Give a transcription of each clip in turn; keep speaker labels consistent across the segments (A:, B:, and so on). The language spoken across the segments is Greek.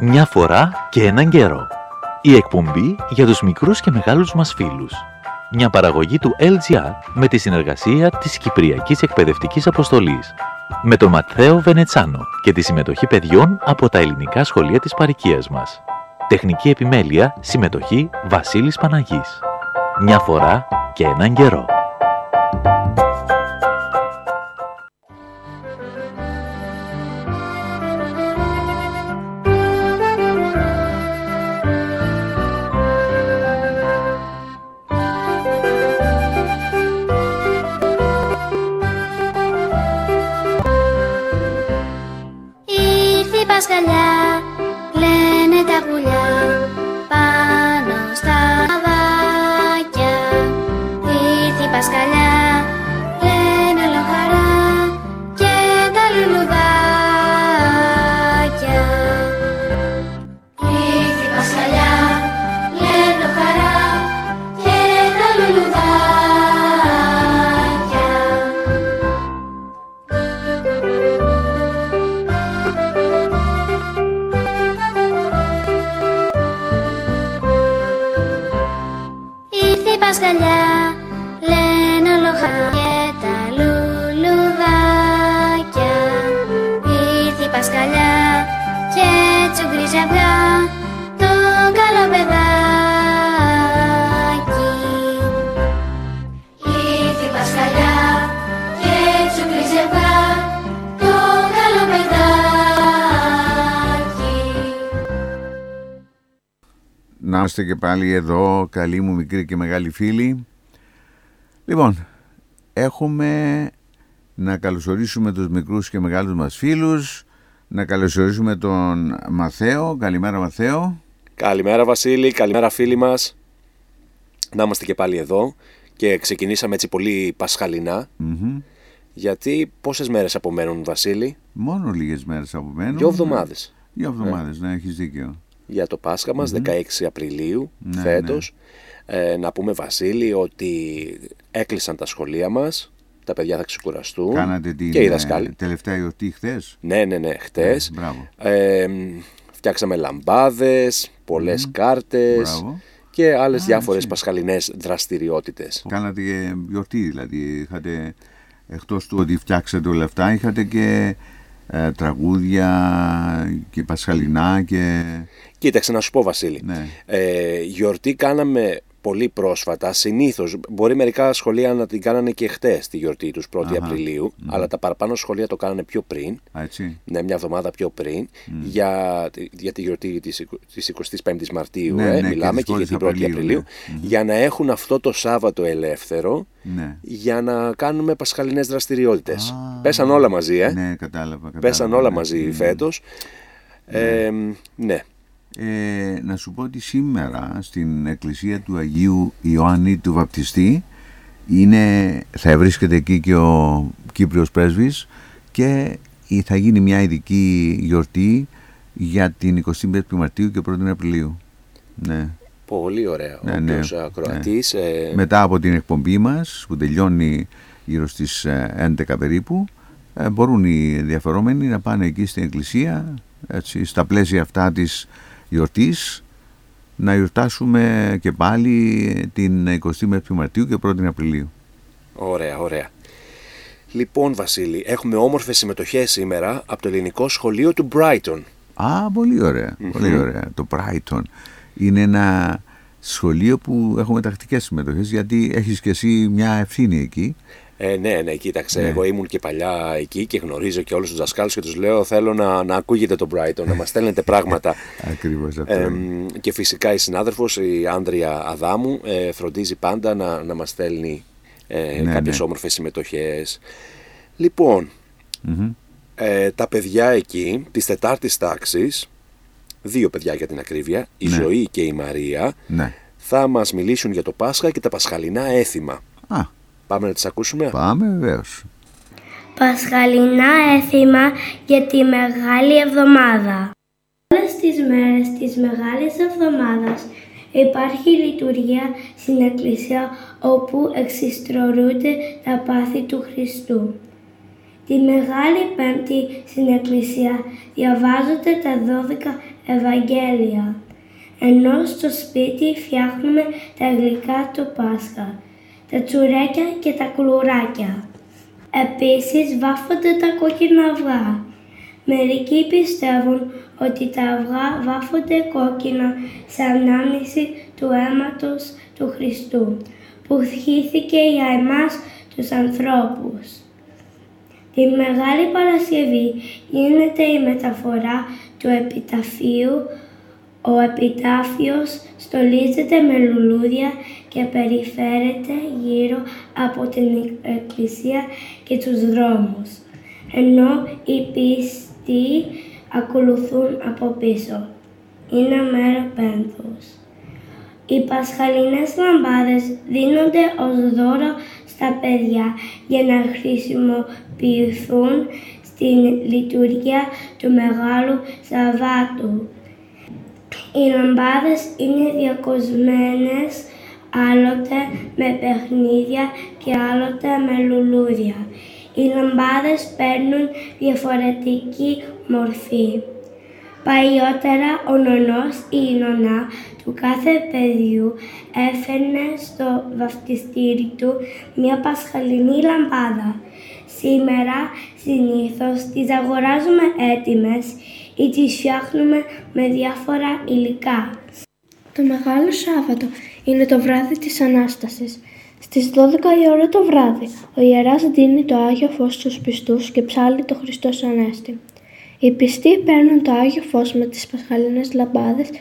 A: Μια φορά και έναν καιρό. Η εκπομπή για τους μικρούς και μεγάλους μας φίλους. Μια παραγωγή του LGR με τη συνεργασία της Κυπριακής Εκπαιδευτικής Αποστολής. Με τον Ματθαίο Βενετσάνο και τη συμμετοχή παιδιών από τα ελληνικά σχολεία της παροικίας μας. Τεχνική επιμέλεια, συμμετοχή Βασίλης Παναγής. Μια φορά και έναν καιρό.
B: Πασχαλιά, λένε τα πουλιά πάνω στα βάκια. Ήρθε η Πασχαλιά, λένε όλο χαρά και τα λουλουδάκια. Ήρθε η Πασχαλιά, λένε όλο χαρά και τα λουλουδάκια. Πασχαλιά, λένε όλο χαρά και τα λουλουδάκια. Ήρθε η Πασχαλιά και τσουγκρίζει αυγά το καλό παιδάκι. Ήρθε η Πασχαλιά και τσουγκρίζει αυγά το καλό παιδάκι.
C: Να είμαστε και πάλι εδώ, καλοί μου μικροί και μεγάλοι φίλοι. Λοιπόν, έχουμε να καλωσορίσουμε τους μικρούς και μεγάλους μας φίλους, να καλωσορίσουμε τον Μαθαίο. Καλημέρα Μαθαίο.
D: Καλημέρα Βασίλη, καλημέρα φίλοι μας. Να είμαστε και πάλι εδώ και ξεκινήσαμε έτσι πολύ πασχαλινά. Γιατί πόσες μέρες απομένουν Βασίλη?
C: Μόνο λίγες μέρες απομένουν.
D: 2 εβδομάδες.
C: 2 εβδομάδες, ναι, έχεις δίκιο.
D: Για το Πάσχα μας, 16 Απριλίου φέτος. Ναι. Να πούμε Βασίλη ότι έκλεισαν τα σχολεία μας, τα παιδιά θα ξεκουραστούν.
C: Κάνατε την
D: και οι δασκάλοι.
C: Τελευταία γιορτή χθες.
D: Ναι, χτες. Φτιάξαμε λαμπάδες, πολλές κάρτες και άλλες διάφορες πασχαλινές δραστηριότητες.
C: Κάνατε και γιορτή δηλαδή, είχατε, εκτός του ότι φτιάξατε όλα αυτά, είχατε και τραγούδια και πασχαλινά και...
D: Κοίταξε να σου πω Βασίλη, γιορτή κάναμε πολύ πρόσφατα. Συνήθως μπορεί μερικά σχολεία να την κάνανε και χτες τη γιορτή τους 1η Απριλίου, αλλά τα παραπάνω σχολεία το κάνανε πιο πριν. Ναι, μια εβδομάδα πιο πριν, για τη γιορτή της 25ης Μαρτίου. Μιλάμε και για την 1η Απριλίου, για να έχουν αυτό το Σάββατο ελεύθερο, για να κάνουμε πασχαλινές δραστηριότητες. Πέσαν όλα μαζί,
C: Ναι, κατάλαβα.
D: Πέσαν όλα μαζί φέτος. Ναι.
C: Να σου πω ότι σήμερα στην εκκλησία του Αγίου Ιωάννη του Βαπτιστή θα βρίσκεται εκεί και ο Κύπριος πρέσβης και θα γίνει μια ειδική γιορτή για την 25η Μαρτίου και 1η Απριλίου. Ναι.
D: Πολύ ωραία. Όποιος ακροατής...
C: Μετά από την εκπομπή μας που τελειώνει γύρω στις 11 περίπου, μπορούν οι ενδιαφερόμενοι να πάνε εκεί στην εκκλησία, έτσι, στα πλαίσια αυτά της γιορτής, να γιορτάσουμε και πάλι την 25η Μαρτίου και 1η Απριλίου.
D: Ωραία. Λοιπόν Βασίλη, έχουμε όμορφες συμμετοχές σήμερα από το ελληνικό σχολείο του Brighton.
C: Πολύ ωραία, πολύ ωραία. Το Brighton είναι ένα σχολείο που έχουμε τακτικές συμμετοχές, γιατί έχεις και εσύ μια ευθύνη εκεί.
D: Ναι, κοίταξε, εγώ ήμουν και παλιά εκεί και γνωρίζω και όλους τους δασκάλους και τους λέω θέλω να ακούγεται το Brighton, να μας στέλνετε πράγματα.
C: Ακριβώς αυτό.
D: Και φυσικά η συνάδελφος, η Άνδρια Αδάμου, φροντίζει πάντα να μας στέλνει κάποιες όμορφες συμμετοχές. Λοιπόν, τα παιδιά εκεί της 4ης τάξης, 2 παιδιά για την ακρίβεια, η Ζωή και η Μαρία, θα μας μιλήσουν για το Πάσχα και τα πασχαλινά έθιμα. Πάμε να τις ακούσουμε.
C: Πάμε βεβαίως.
B: Πασχαλινά έθιμα για τη Μεγάλη Εβδομάδα. Όλες τις μέρες της Μεγάλης Εβδομάδας υπάρχει λειτουργία στην Εκκλησία όπου εξιστορούνται τα πάθη του Χριστού. Τη Μεγάλη Πέμπτη στην Εκκλησία διαβάζονται τα 12
E: Ευαγγέλια. Ενώ στο σπίτι φτιάχνουμε τα γλυκά του Πάσχα, τα τσουρέκια και τα κουλουράκια. Επίσης βάφονται τα κόκκινα αυγά. Μερικοί πιστεύουν ότι τα αυγά βάφονται κόκκινα σε ανάμνηση του αίματος του Χριστού, που χύθηκε για εμάς τους ανθρώπους. Τη Μεγάλη Παρασκευή γίνεται η μεταφορά του επιταφείου. Ο επιτάφιος στολίζεται με λουλούδια και περιφέρεται γύρω από την εκκλησία και τους δρόμους, ενώ οι πιστοί ακολουθούν από πίσω. Είναι μέρο πένθους. Οι πασχαλινές λαμπάδες δίνονται ως δώρο στα παιδιά για να χρησιμοποιηθούν στην λειτουργία του Μεγάλου Σαββάτου. Οι λαμπάδες είναι διακοσμένες άλλοτε με παιχνίδια και άλλοτε με λουλούδια. Οι λαμπάδες παίρνουν διαφορετική μορφή. Παλιότερα ο νονός ή η νονά του κάθε παιδιού έφερνε στο βαφτιστήρι του μια πασχαλινή λαμπάδα. Σήμερα συνήθως τις αγοράζουμε έτοιμες ή τις φτιάχνουμε με διάφορα υλικά.
F: Το Μεγάλο Σάββατο είναι το βράδυ της Ανάστασης. Στις 12 η ώρα το βράδυ, ο ιεράς δίνει το Άγιο Φως στους πιστούς και ψάλλει το Χριστός Ανέστη. Οι πιστοί παίρνουν το Άγιο Φως με τις πασχαλινές λαμπάδες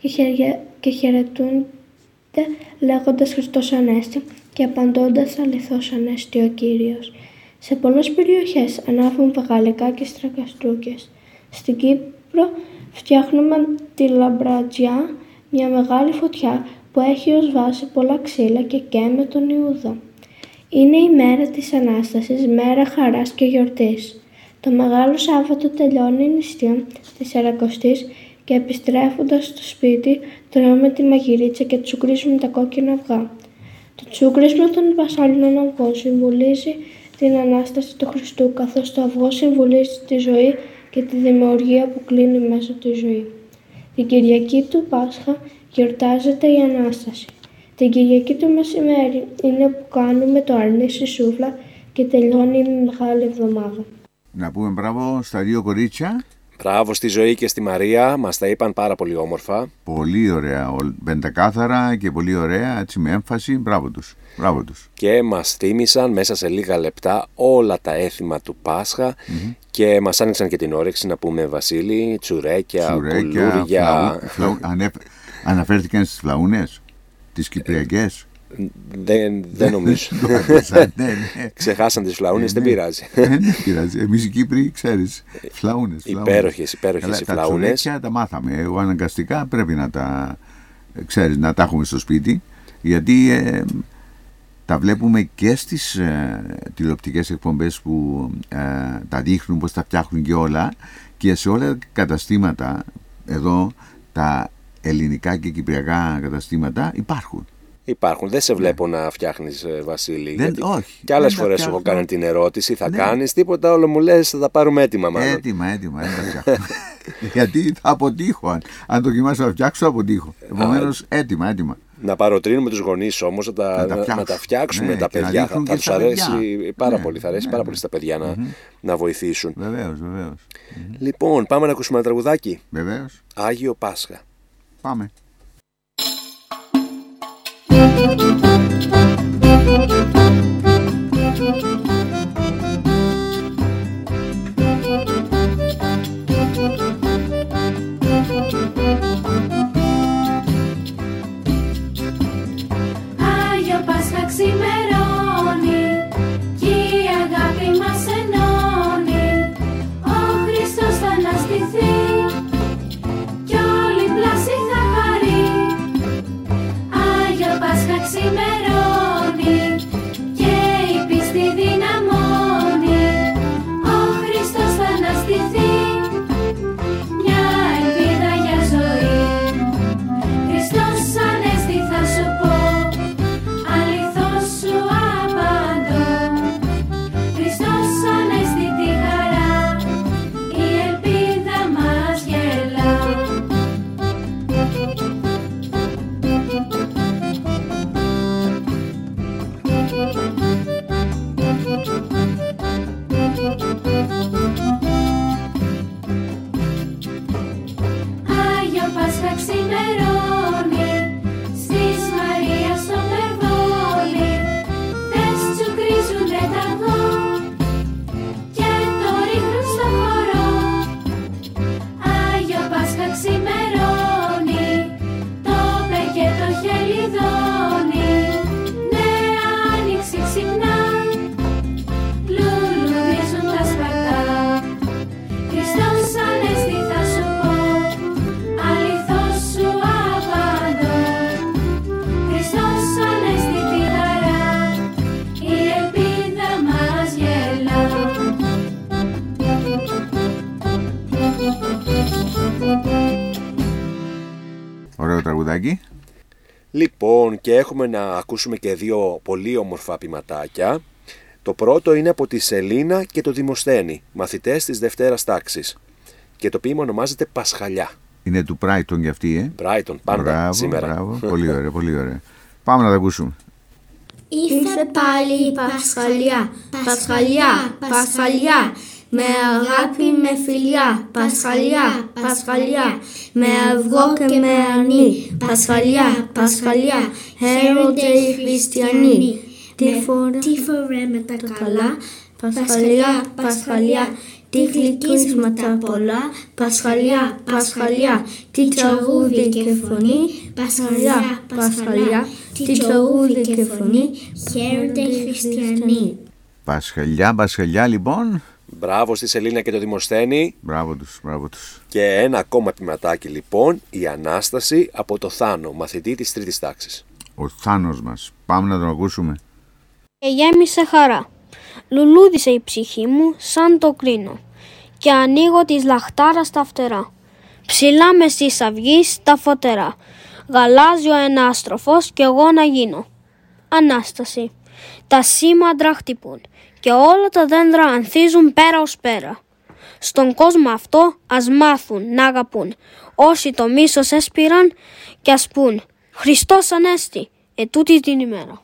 F: και χαιρετούνται λέγοντας Χριστός Ανέστη και απαντώντας αληθώς Ανέστη ο Κύριος. Σε πολλές περιοχές ανάβουν βαγαλικά και στρακαστούκες. Στην Κύπρο φτιάχνουμε τη λαμπρατζιά, μια μεγάλη φωτιά που έχει ως βάση πολλά ξύλα και καίμε τον Ιούδα. Είναι η μέρα της Ανάστασης, μέρα χαράς και γιορτής. Το Μεγάλο Σάββατο τελειώνει η νηστεία της Σαρακοστής και επιστρέφοντας στο σπίτι τρώμε τη μαγειρίτσα και τσουκρίζουμε τα κόκκινα αυγά. Το τσούκρισμα των πασχαλινών αυγών συμβολίζει την Ανάσταση του Χριστού, καθώς το αυγό συμβολίζει τη ζωή και τη δημιουργία που κλείνει μέσα τη ζωή. Την Κυριακή του Πάσχα γιορτάζεται η Ανάσταση. Την Κυριακή του μεσημέρι είναι που κάνουμε το αρνί στη σούβλα και τελειώνει η Μεγάλη Εβδομάδα.
C: Να πούμε μπράβο στα δύο κορίτσια.
D: Μπράβο στη Ζωή και στη Μαρία, μας τα είπαν πάρα πολύ όμορφα.
C: Πολύ ωραία, πεντακάθαρα και πολύ ωραία, έτσι με έμφαση. Μπράβο τους. Μπράβο τους.
D: Και μας θύμισαν μέσα σε λίγα λεπτά όλα τα έθιμα του Πάσχα και μας άνοιξαν και την όρεξη να πούμε, Βασίλη, τσουρέκια, κουλούρια.
C: Αναφέρθηκαν στις φλαούνες, τις κυπριακές.
D: Δεν νομίζω. Ξεχάσαν τις φλαούνες, δεν πειράζει.
C: Δεν πειράζει. Εμείς οι Κύπροι, ξέρεις, φλαούνες.
D: Υπέροχες οι φλαούνες.
C: Τα τσουρέκια τα μάθαμε. Εγώ αναγκαστικά πρέπει να τα, ξέρεις, να τα έχουμε στο σπίτι, γιατί τα βλέπουμε και στις τηλεοπτικές εκπομπές που τα δείχνουν, πώς τα φτιάχνουν και όλα, και σε όλα τα καταστήματα εδώ, τα ελληνικά και κυπριακά καταστήματα υπάρχουν.
D: Υπάρχουν. Δεν σε βλέπω να φτιάχνεις, Βασίλη.
C: Όχι.
D: Και άλλες φορές έχω κάνει την ερώτηση, θα κάνεις τίποτα, όλο μου λες θα τα πάρουμε έτοιμα μάλλον.
C: Έτοιμα, δεν τα φτιάχνω. Γιατί θα αποτύχω. Αν δοκιμάσω να φτιάξω, θα αποτύχω. Επομένως, έτοιμα.
D: Να παροτρύνουμε τους γονείς όμως, να τα φτιάξουμε τα παιδιά. Θα τους αρέσει πάρα πολύ. Θα αρέσει πάρα πολύ στα παιδιά να βοηθήσουν.
C: Βεβαίως.
D: Λοιπόν, πάμε να ακούσουμε ένα τραγουδάκι.
C: Βεβαίως.
D: Άγιο Πάσχα.
C: Πάμε.
B: Άγιο Πάσχα ξημερώνει κι η αγάπη μας ενώνει. Ο Χριστός θα αναστηθεί κι όλη η πλάση θα χαρεί. Άγιο Πάσχα ξημερώνει.
C: τραγουδάκι.
D: Λοιπόν, και έχουμε να ακούσουμε και δύο πολύ όμορφα ποιηματάκια. Το πρώτο είναι από τη Σελίνα και το Δημοσθένη, μαθητές της Δευτέρας τάξης. Και το ποίημα ονομάζεται Πασχαλιά.
C: Είναι του Brighton κι αυτή,
D: Brighton, πάντα σήμερα.
C: Μπράβο, πολύ ωραία, πολύ ωραία. Πάμε να τα ακούσουμε.
G: Ήρθε πάλι η Πασχαλιά, Πασχαλιά, Πασχαλιά. Με αγάπη, με φιλιά, Πασχαλιά, Πασχαλιά. Με αυγό και με αρνί, Πασχαλιά, Πασχαλιά. Χαίρονται οι χριστιανοί. Τι φορέ με τα καλά, Πασχαλιά, Πασχαλιά. Τι γλυκίσματα πολλά, Πασχαλιά, Πασχαλιά. Τι τραγούδι και φωνή, Πασχαλιά, Πασχαλιά. Τι τραγούδι και φωνή, χαίρονται οι χριστιανοί.
C: Πασχαλιά, Πασχαλιά λοιπόν.
D: Μπράβο στη Σελίνα και το Δημοσθένη.
C: Μπράβο τους, μπράβο τους.
D: Και ένα ακόμα ποιηματάκι λοιπόν, η Ανάσταση από το Θάνο, μαθητή της τρίτης τάξης.
C: Ο Θάνος μας, πάμε να τον ακούσουμε.
H: Και γέμισε χαρά, λουλούδισε η ψυχή μου σαν το κρίνο και ανοίγω της λαχτάρας τα φτερά. Ψηλά μες της αυγής τα φωτερά, γαλάζιο ενάστροφος κι εγώ να γίνω. Ανάσταση, τα σήμαντρα χτυπούν και όλα τα δέντρα ανθίζουν πέρα ως πέρα. Στον κόσμο αυτό ας μάθουν να αγαπούν όσοι το μίσος έσπηραν και ας πούν Χριστός Ανέστη ετούτη την ημέρα.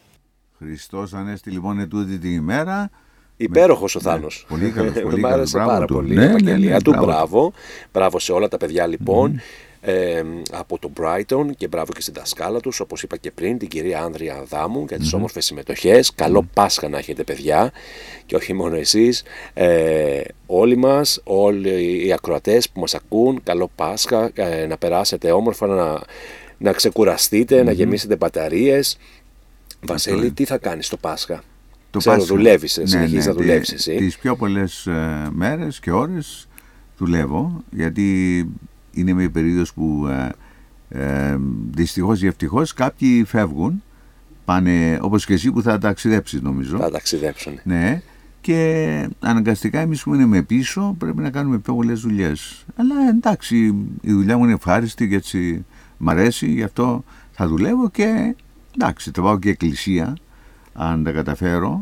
C: Χριστός Ανέστη λοιπόν ετούτη την ημέρα.
D: Υπέροχος ο Θάνος.
C: Πολύ καλός, πολύ
D: Μ' άρεσε πάρα πολύ η επαγγελία του. Μπράβο. Μπράβο σε όλα τα παιδιά λοιπόν. Από το Brighton και μπράβο και στην δασκάλα τους, όπως είπα και πριν, την κυρία Άνδρια Αδάμου, για τις όμορφες συμμετοχές. Καλό Πάσχα να έχετε παιδιά και όχι μόνο εσείς, όλοι μας, όλοι οι ακροατές που μας ακούν, καλό Πάσχα, να περάσετε όμορφα, να ξεκουραστείτε, να γεμίσετε μπαταρίες. Βασίλη, τι θα κάνεις το Πάσχα? Ξέρω, δουλεύεις, συνεχίζεις να δουλεύεις εσύ.
C: Τις πιο πολλές μέρες και ώρες δουλεύω, γιατί είναι μια περίοδος που δυστυχώς ή ευτυχώς κάποιοι φεύγουν, πάνε όπως και εσύ που θα ταξιδέψεις νομίζω.
D: Θα ταξιδέψουν.
C: Ναι, και αναγκαστικά εμείς που είναι πίσω πρέπει να κάνουμε πιο πολλές δουλειές. Αλλά εντάξει, η δουλειά μου είναι ευχάριστη και έτσι μ' αρέσει, γι' αυτό θα δουλεύω και εντάξει, θα πάω και εκκλησία αν τα καταφέρω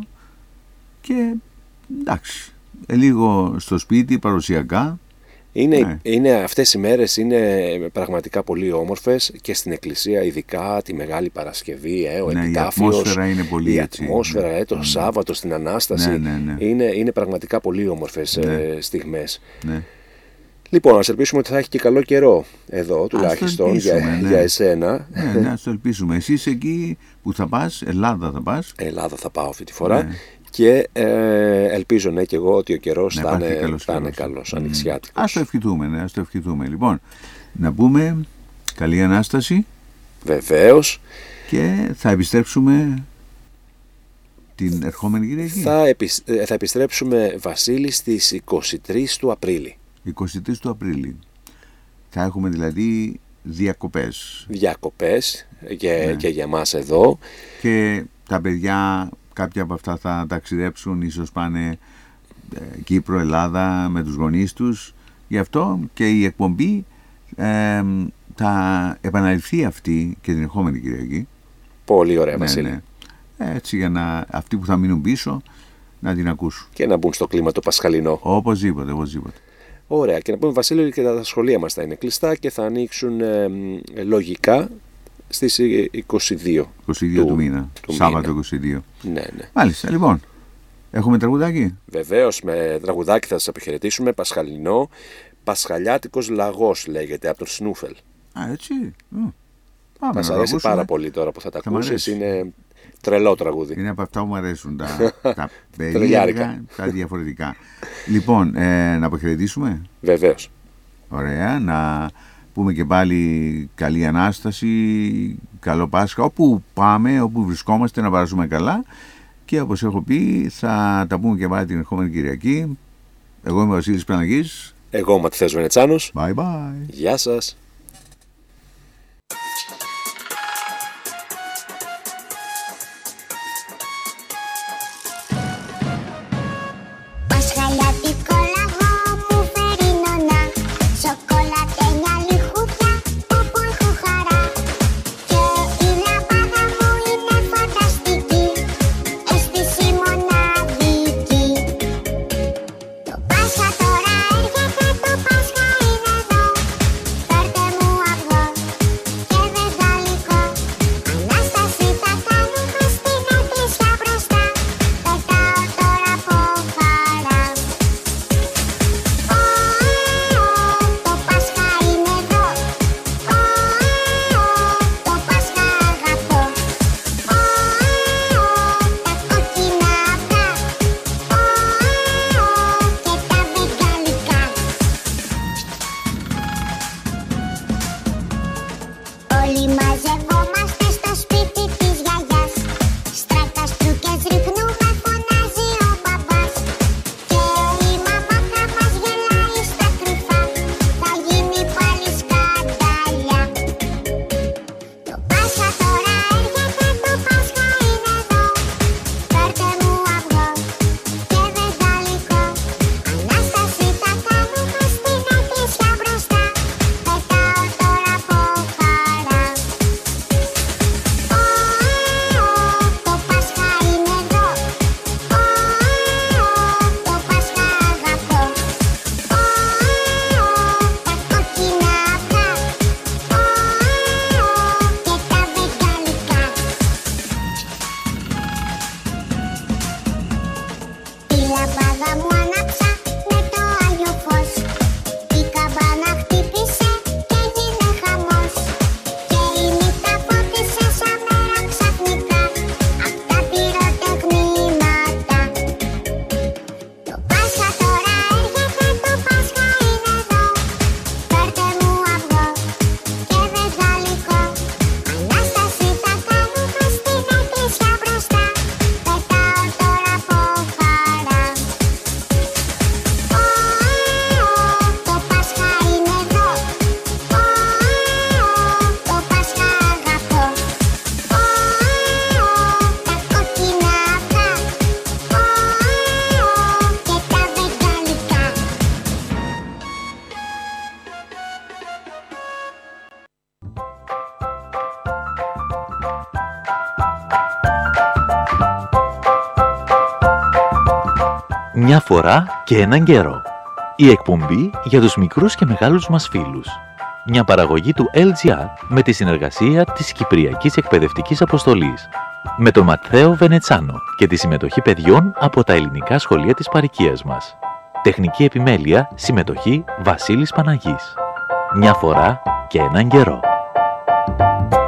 C: και εντάξει, λίγο στο σπίτι παρουσιακά.
D: Αυτές οι μέρες είναι πραγματικά πολύ όμορφες και στην εκκλησία, ειδικά τη Μεγάλη Παρασκευή, ο Επιτάφιος,
C: η ατμόσφαιρα είναι πολύ έτσι.
D: Η ατμόσφαιρα, το Σάββατο στην Ανάσταση, είναι πραγματικά πολύ όμορφες στιγμές.
C: Ναι.
D: Λοιπόν, ας ελπίσουμε ότι θα έχει και καλό καιρό εδώ, τουλάχιστον για εσένα.
C: Ναι, ας το ελπίσουμε. Εσείς εκεί που θα πας, Ελλάδα θα πας.
D: Ελλάδα θα πάω αυτή τη φορά. Ναι. Και ελπίζω και εγώ ότι ο καιρός θα είναι καλός, ανοιξιάτικος.
C: Ας το ευχηθούμε. Λοιπόν, να πούμε καλή Ανάσταση.
D: Βεβαίως.
C: Και θα επιστρέψουμε την ερχόμενη Κυριακή.
D: Θα επιστρέψουμε, Βασίλη, στις 23 του Απρίλη.
C: 23 του Απρίλη. Θα έχουμε δηλαδή διακοπές.
D: Διακοπές και για μας εδώ.
C: Και τα παιδιά, κάποια από αυτά θα ταξιδέψουν, ίσως πάνε Κύπρο, Ελλάδα με τους γονείς τους. Γι' αυτό και η εκπομπή θα επαναληφθεί αυτή και την ερχόμενη Κυριακή.
D: Πολύ ωραία, Βασίλη.
C: Ναι. Έτσι για να αυτοί που θα μείνουν πίσω να την ακούσουν.
D: Και να μπουν στο κλίμα το πασχαλινό.
C: Οπωσδήποτε.
D: Ωραία. Και να πούμε, Βασίλη, ότι και τα σχολεία μας θα είναι κλειστά και θα ανοίξουν λογικά στις 22
C: του μήνα. Σάββατο 22.
D: Ναι.
C: Μάλιστα, λοιπόν. Έχουμε τραγουδάκι.
D: Βεβαίως, με τραγουδάκι θα σας αποχαιρετήσουμε. Πασχαλινό. Πασχαλιάτικος λαγός λέγεται, από τον Σνούφελ.
C: Έτσι.
D: Θα σας αρέσει πάρα πολύ τώρα που θα τα ακούσεις. Είναι τρελό τραγούδι.
C: Είναι από αυτά που μου αρέσουν. Τα περίεργα, τα διαφορετικά. Λοιπόν, να αποχαιρετήσουμε.
D: Βεβαίως.
C: Ωραία. Να πούμε και πάλι καλή Ανάσταση, καλό Πάσχα. Όπου πάμε, όπου βρισκόμαστε, να περάσουμε καλά. Και όπως έχω πει, θα τα πούμε και πάλι την ερχόμενη Κυριακή. Εγώ είμαι ο Βασίλης Παναγής.
D: Εγώ είμαι ο Ματθαίος Βενετσάνος.
C: Bye bye.
D: Γεια σας.
A: Μια φορά και έναν καιρό. Η εκπομπή για τους μικρούς και μεγάλους μας φίλους. Μια παραγωγή του LGR με τη συνεργασία της Κυπριακής Εκπαιδευτικής Αποστολής. Με τον Ματθαίο Βενετσάνο και τη συμμετοχή παιδιών από τα ελληνικά σχολεία της παροικίας μας. Τεχνική επιμέλεια, συμμετοχή Βασίλης Παναγής. Μια φορά και έναν καιρό.